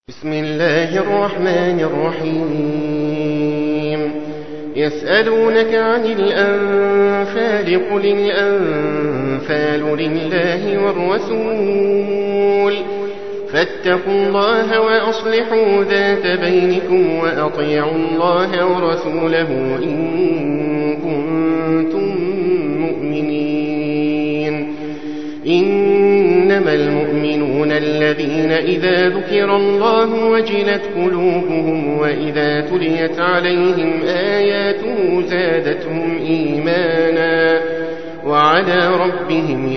بسم الله الرحمن الرحيم يسألونك عن الأنفال قل الأنفال لله والرسول فاتقوا الله وأصلحوا ذات بينكم وأطيعوا الله ورسوله إن كنتم مؤمنين إنما المؤمنون الذين إذا ذكر الله وجلت قلوبهم وإذا تليت عليهم آياته زادتهم إيمانا وعلى ربهم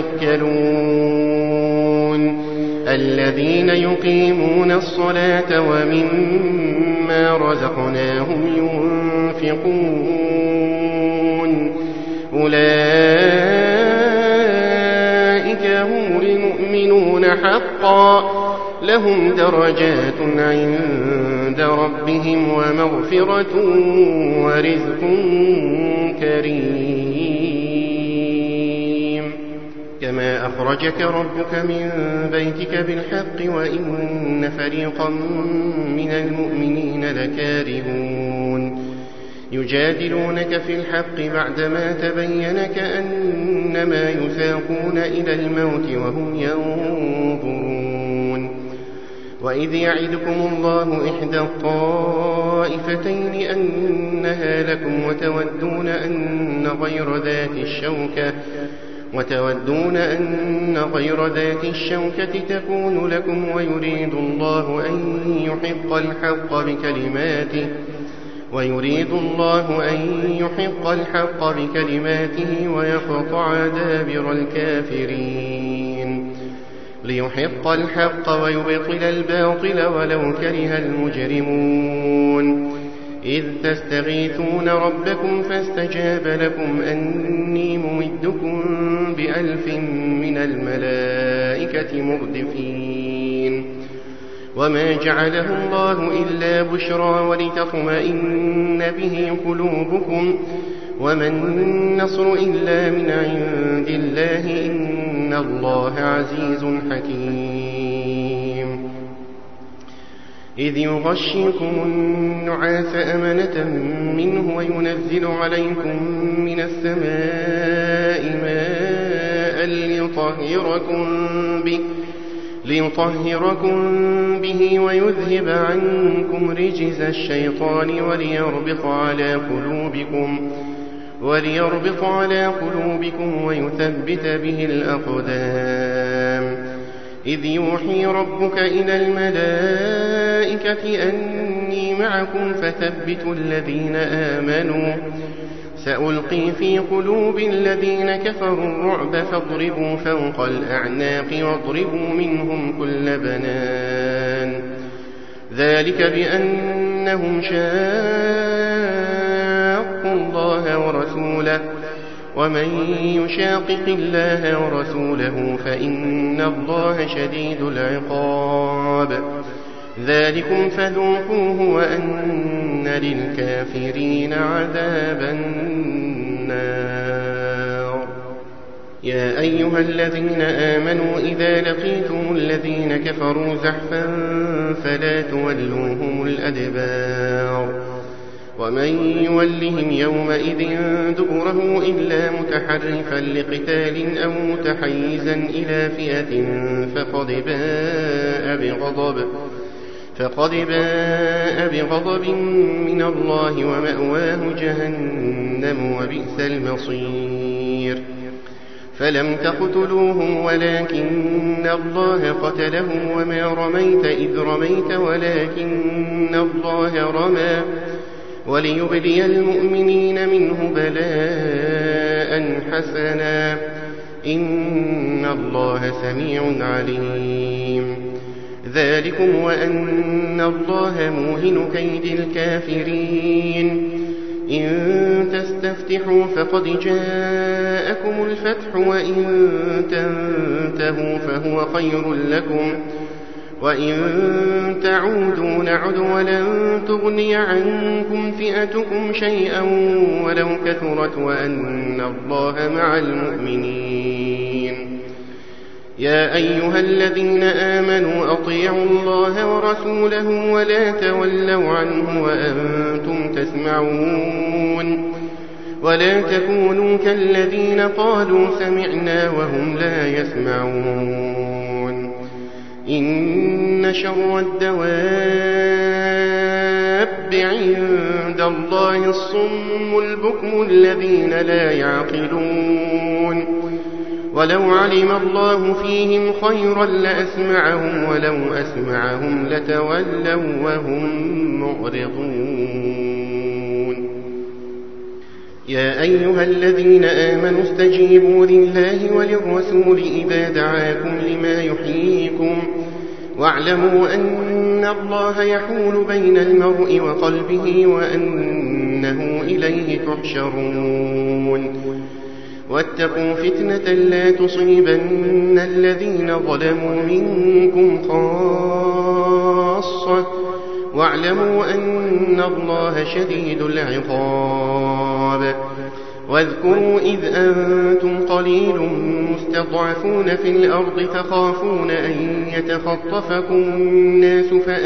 يتوكلون الذين يقيمون الصلاة ومما رزقناهم ينفقون أولئك هم المؤمنون حقا لهم درجات عند ربهم ومغفرة ورزق كريم كما أخرجك ربك من بيتك بالحق وإن فريقا من المؤمنين لكارهون يجادلونك في الحق بعدما تبين كأنما يساقون إلى الموت وهم ينظرون وإذ يعدكم الله إحدى الطائفتين أنها لكم وتودون أن غير ذات الشوكة تكون لكم ويريد الله أن يحق الحق بكلماته ويقطع دابر الكافرين ليحق الحق ويبطل الباطل ولو كره المجرمون إذ تستغيثون ربكم فاستجاب لكم أني ممدكم ب1000 من الملائكة مردفين وما جعله الله إلا بشرى ولتطمئن به قلوبكم وما النصر إلا من عند الله إن الله عزيز حكيم إذ يغشيكم النعاس أمنة منه وينزل عليكم من السماء ماء ليطهركم به ويذهب عنكم رجز الشيطان وليربط على قلوبكم ويثبت به الأقدام إذ يوحي ربك إلى الملائكة أني معكم فثبتوا الذين آمنوا سألقي في قلوب الذين كفروا الرعب فاضربوا فوق الأعناق واضربوا منهم كل بنان ذلك بأنهم شاقوا الله ورسوله ومن يشاقق الله ورسوله فإن الله شديد العقاب ذلكم فذوقوه وأن للكافرين عذاب النار يا أيها الذين آمنوا إذا لقيتم الذين كفروا زحفا فلا تولوهم الأدبار ومن يولهم يومئذ دبره إلا متحرفا لقتال أو متحيزا إلى فئة فقد باء بغضب من الله ومأواه جهنم وبئس المصير فلم تقتلوهم ولكن الله قتلهم وما رميت إذ رميت ولكن الله رمى وليبلي المؤمنين منه بلاء حسنا إن الله سميع عليم ذلكم وأن الله موهن كيد الكافرين إن تستفتحوا فقد جاءكم الفتح وإن تنتهوا فهو خير لكم وإن تعودوا نعد ولن تغني عنكم فئتكم شيئا ولو كثرت وأن الله مع المؤمنين يا أيها الذين آمنوا أطيعوا الله ورسوله ولا تولوا عنه وأنتم تسمعون ولا تكونوا كالذين قالوا سمعنا وهم لا يسمعون إن شر الدواب عند الله الصم البكم الذين لا يعقلون ولو علم الله فيهم خيرا لأسمعهم ولو أسمعهم لتولوا وهم معرضون يا أيها الذين آمنوا استجيبوا لله وللرسول إذا دعاكم لما يحييكم واعلموا أن الله يحول بين المرء وقلبه وأنه إليه تحشرون واتقوا فتنة لا تصيبن الذين ظلموا منكم خاصة واعلموا أن الله شديد العقاب واذكروا إذ أنتم قليل مستضعفون في الأرض تخافون أن يتخطفكم الناس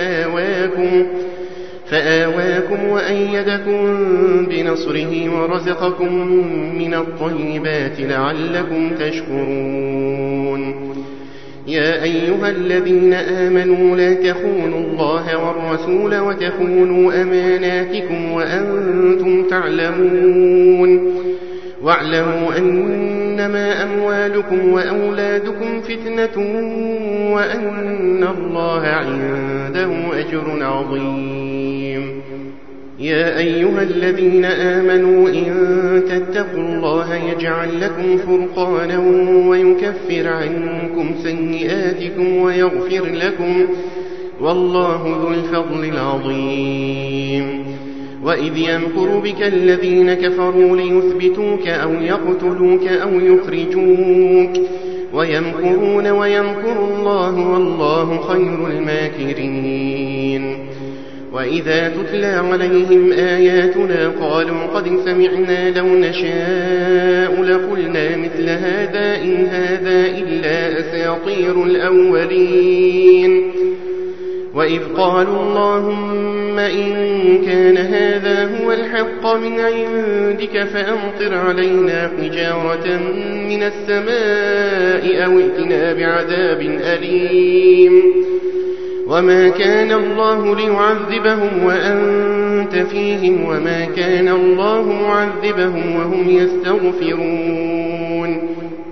فآواكم وأيدكم بنصره ورزقكم من الطيبات لعلكم تشكرون يا أيها الذين آمنوا لا تخونوا الله والرسول وتخونوا أماناتكم وأنتم تعلمون واعلموا أنما أموالكم وأولادكم فتنة وأن الله عنده أجر عظيم يا أيها الذين آمنوا إن تتقوا الله يجعل لكم فرقانا ويكفر عنكم سيئاتكم ويغفر لكم والله ذو الفضل العظيم وإذ يمكر بك الذين كفروا ليثبتوك أو يقتلوك أو يخرجوك ويمكرون ويمكر الله والله خير الماكرين وإذا تتلى عليهم آياتنا قالوا قد سمعنا لو نشاء لقلنا مثل هذا إن هذا إلا أساطير الأولين وإذ قالوا اللهم إن كان هذا هو الحق من عندك فأمطر علينا حجارة من السماء أو ائتنا بعذاب أليم وما كان الله ليعذبهم وأنت فيهم وما كان الله معذبهم وهم يستغفرون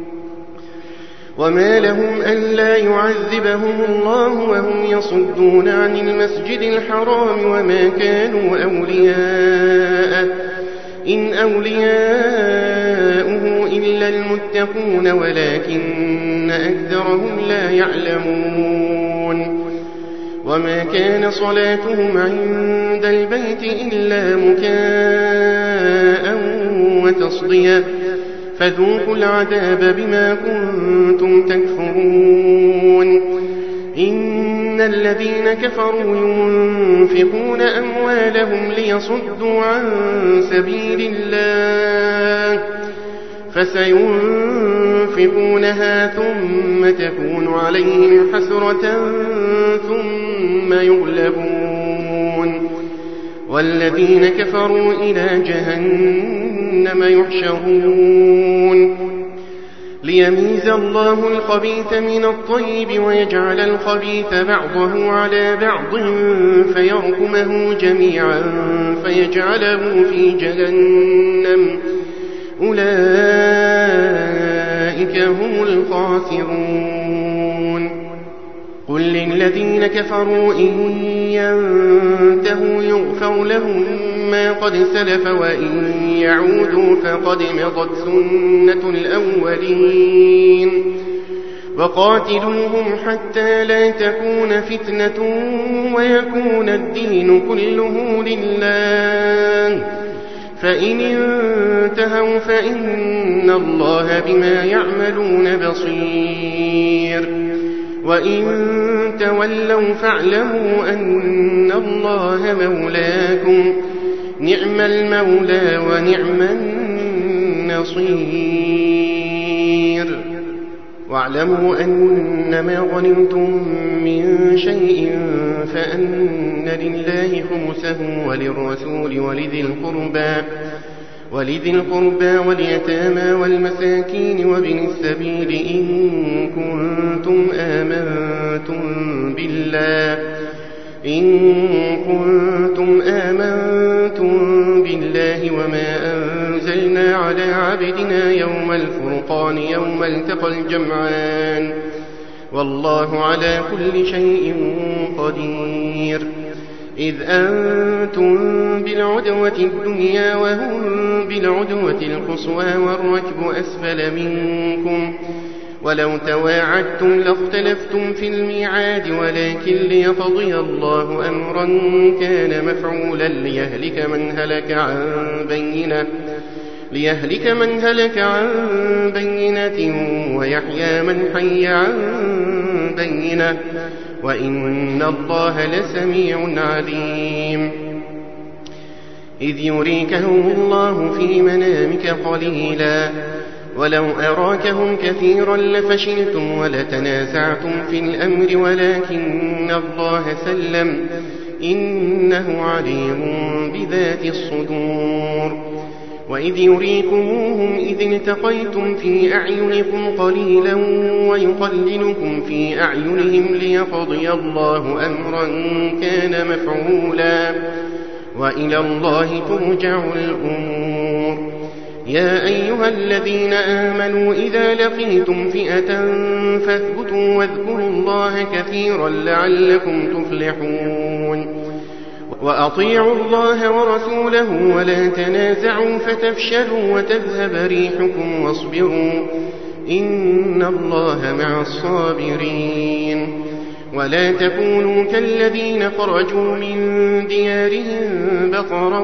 وما لهم ألا يعذبهم الله وهم يصدون عن المسجد الحرام وما كانوا أولياءه إن أولياؤه إلا المتقون ولكن أكثرهم لا يعلمون وما كان صلاتهم عند البيت إلا مكاء وتصديا فذوقوا العذاب بما كنتم تكفرون إن الذين كفروا ينفقون أموالهم ليصدوا عن سبيل الله فسينفقونها ثم تكون عليهم حسرة ثم يغلبون والذين كفروا إلى جهنم يحشرون ليميز الله الخبيث من الطيب ويجعل الخبيث بعضه على بعض فيركمه جميعا فيجعله في جهنم أولئك هم الخاسرون قل للذين كفروا إن ينتهوا يغفر لهم ما قد سلف وإن يعودوا فقد مضت سنة الأولين وقاتلوهم حتى لا تكون فتنة ويكون الدين كله لله فإن انتهوا فإن الله بما يعملون بصير وإن تولوا فاعلموا أن الله مولاكم نعم المولى ونعم النصير واعلموا أنما غنمتم من شيء فأن لله خمسه وللرسول ولذي القربى واليتامى والمساكين وابن السبيل إن كنتم آمنتم بالله وما أنزلنا على عبدنا يوم الفرقان يوم التقى الجمعان والله على كل شيء قدير إذ أنتم بالعدوة الدنيا وهم بالعدوة القصوى والركب أسفل منكم ولو تواعدتم لاختلفتم في الميعاد ولكن ليقضي الله أمرا كان مفعولا ليهلك من هلك عن بينة ويحيى من حي عن بينة وإن الله لسميع عليم إذ يريكهم الله في منامك قليلا ولو أراكهم كثيرا لفشلتم ولتنازعتم في الأمر ولكن الله سلم إنه عليم بذات الصدور وإذ يريكموهم إذ التقيتم في أعينكم قليلا ويقللكم في أعينهم ليقضي الله أمرا كان مفعولا وإلى الله ترجع الأمور يا أيها الذين آمنوا إذا لقيتم فئة فاثبتوا واذكروا الله كثيرا لعلكم تفلحون وأطيعوا الله ورسوله ولا تنازعوا فتفشلوا وتذهب ريحكم واصبروا إن الله مع الصابرين ولا تكونوا كالذين خرجوا من ديارهم بطرا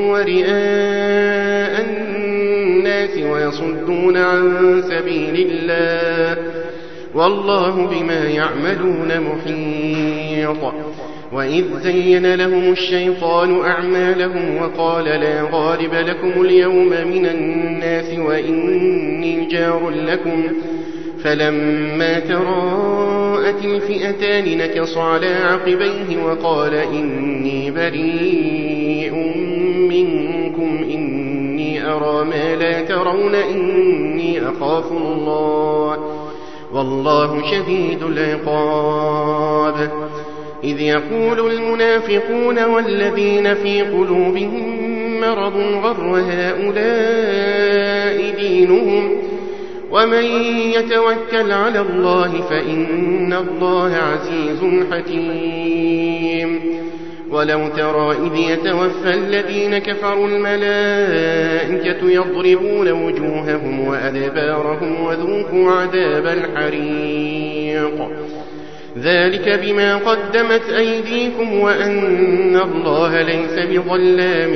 ورئاء الناس ويصدون عن سبيل الله والله بما يعملون محيط وإذ زين لهم الشيطان أعمالهم وقال لا غالب لكم اليوم من الناس وإني جار لكم فلما تراءت الفئتان نكص على عقبيه وقال إني بريء منكم إني أرى ما لا ترون إني أخاف الله والله شديد العقاب إذ يقول المنافقون والذين في قلوبهم مرض غر هؤلاء دينهم ومن يتوكل على الله فإن الله عزيز حكيم ولو ترى إذ يتوفى الذين كفروا الملائكة يضربون وجوههم وأدبارهم وذوقوا عذاب الحريق ذلك بما قدمت أيديكم وأن الله ليس بظلام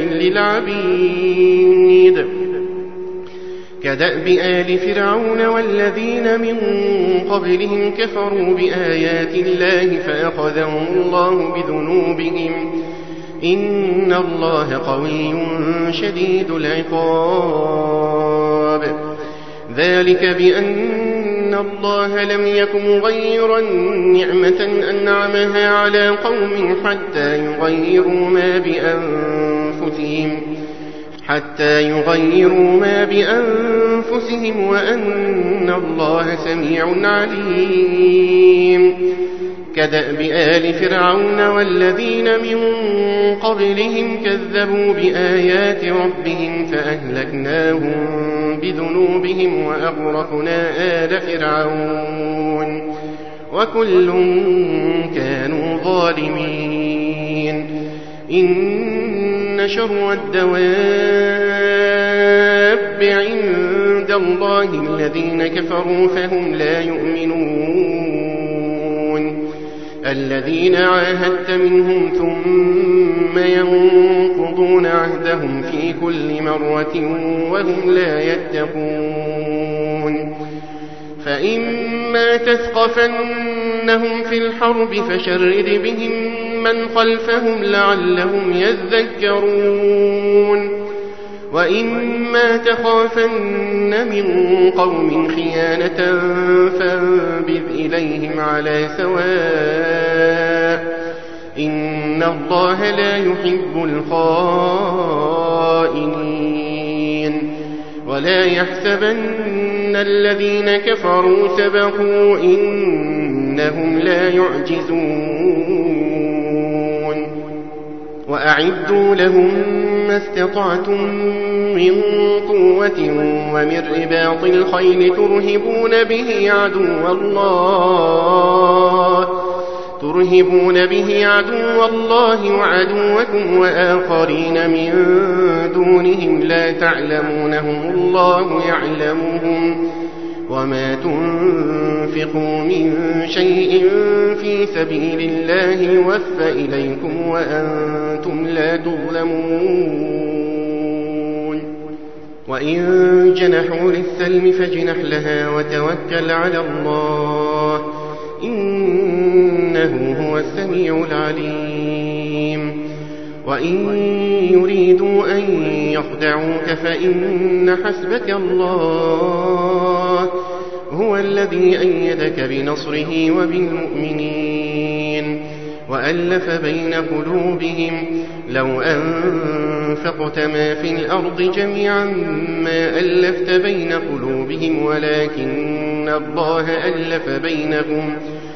للعبيد كدأب آل فرعون والذين من قبلهم كفروا بآيات الله فأخذهم الله بذنوبهم إن الله قوي شديد العقاب ذلك بأن الله لم يكن مغيرا نعمة أنعمها على قوم حتى يغيروا ما بأنفسهم وأن الله سميع عليم كدأب آل فرعون والذين من قبلهم كذبوا بآيات ربهم فأهلكناهم بذنوبهم وأغرقنا آل فرعون وكل كانوا ظالمين إن شر الدواب عند الله الذين كفروا فهم لا يؤمنون الذين عاهدت منهم ثم ينقضون عهدهم في كل مرة وهم لا يتقون فإما تثقفنهم في الحرب فشرد بهم من خلفهم لعلهم يذكرون وإما تخافن من قوم خيانة فانبذ إليهم على سواء إن الله لا يحب الخائنين ولا يحسبن الذين كفروا سبقوا إنهم لا يعجزون وأعدوا لهم ما استطعتم من قوة ومن رباط الخيل ترهبون به عدو الله وعدوكم وآخرين من دونهم لا تعلمونهم الله يعلمهم وما تنفقوا من شيء في سبيل الله يوفى إليكم وأنتم لا تظلمون وإن جنحوا للسلم فاجنح لها وتوكل على الله إنه هو السميع العليم وإن يريدوا أن يخدعوك فإن حسبك الله هو الذي أيدك بنصره وبالمؤمنين وألف بين قلوبهم لو أنفقت ما في الأرض جميعا ما ألفت بين قلوبهم ولكن الله ألف بينهم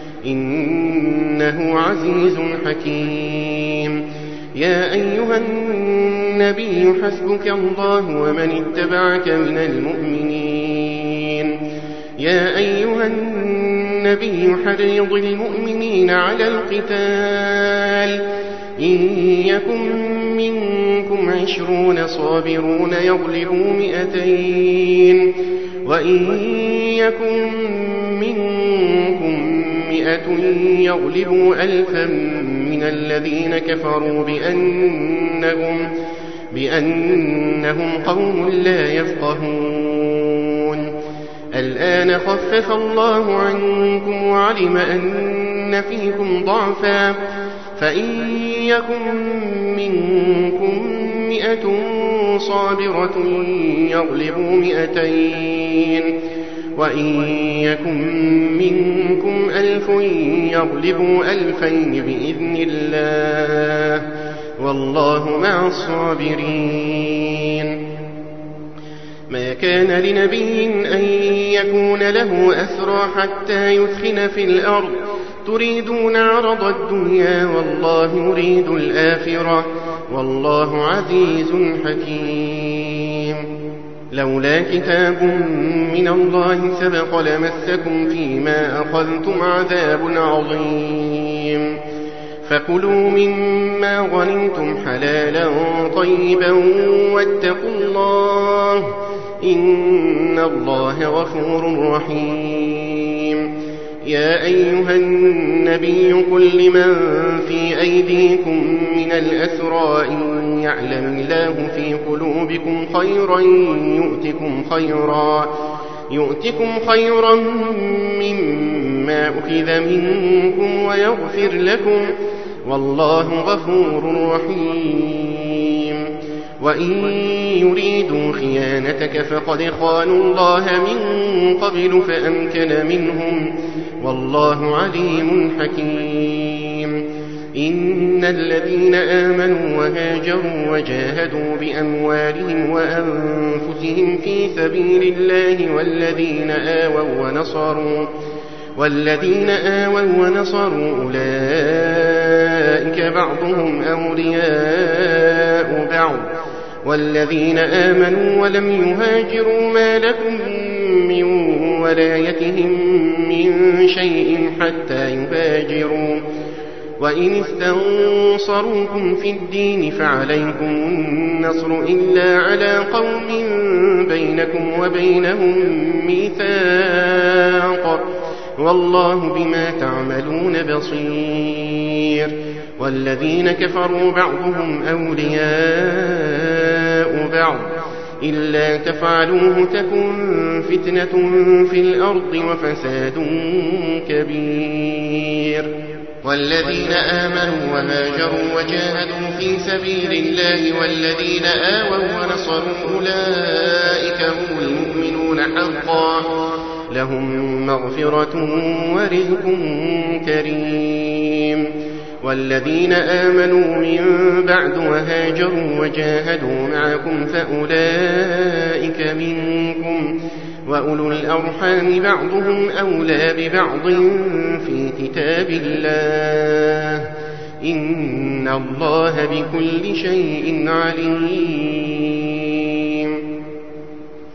إنه عزيز حكيم يا أيها النبي حسبك الله ومن اتبعك من المؤمنين يا أيها النبي حرض المؤمنين على القتال إن يكن منكم 20 صابرون يغلبوا 200 وإن يكن منكم 100 يغلبوا 1000 من الذين كفروا بأنهم قوم لا يفقهون الآن خفف الله عنكم وعلم أن فيكم ضعفا فإن يكن منكم 100 صابرة يغلبوا 200 وإن يكن منكم 1000 يغلبوا 2000 بإذن الله والله مع الصابرين ما كان لنبي أن يكون له أسرى حتى يثخن في الأرض تريدون عرض الدنيا والله يريد الآخرة والله عزيز حكيم لولا كتاب من الله سبق لمسكم فيما أخذتم عذاب عظيم فكلوا مما غنمتم حلالا طيبا واتقوا الله إن الله غفور رحيم يا أيها النبي قل لمن في أيديكم من الأسرى إن يعلم الله في قلوبكم خيرا يؤتكم خيرا مما أخذ منكم ويغفر لكم والله غفور رحيم وإن يريدوا خيانتك فقد خانوا الله من قبل فأمكن منهم والله عليم حكيم إن الذين آمنوا وهاجروا وجاهدوا بأموالهم وأنفسهم في سبيل الله والذين آووا ونصروا أولئك بعضهم أولياء بعض والذين آمنوا ولم يهاجروا ما لكم من ولايتهم من شيء حتى يهاجروا وإن استنصروكم في الدين فعليكم النصر إلا على قوم بينكم وبينهم ميثاق والله بما تعملون بصير والذين كفروا بعضهم أولياء بعض إلا تفعلوه تكن فتنة في الأرض وفساد كبير والذين آمنوا وهاجروا وجاهدوا في سبيل الله والذين آووا ونصروا أولئك هم المؤمنون حقا لهم مغفرة ورزق كريم. والذين آمنوا من بعد وهاجروا وجاهدوا معكم فأولئك منكم وأولو الأرحام بعضهم أولى ببعض في كتاب الله إن الله بكل شيء عليم.